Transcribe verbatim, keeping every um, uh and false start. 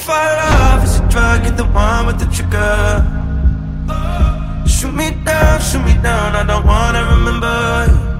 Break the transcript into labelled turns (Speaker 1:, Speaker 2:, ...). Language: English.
Speaker 1: If our love is a drug, you're the one with the trigger. Shoot me down, shoot me down, I don't wanna remember.